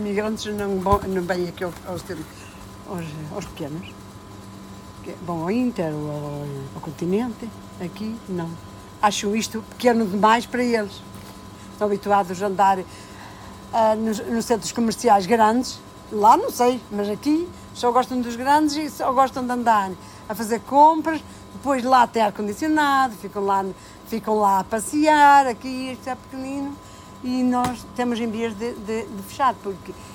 Imigrantes não vêm aqui aos pequenos. Vão ao Inter ou ao continente. Aqui, não. Acho isto pequeno demais para eles. Estão habituados a andar nos centros comerciais grandes. Lá não sei, mas aqui só gostam dos grandes e só gostam de andar a fazer compras. Depois lá tem ar-condicionado, ficam lá a passear. Aqui isto é pequenino e nós temos em vias de fechar, porque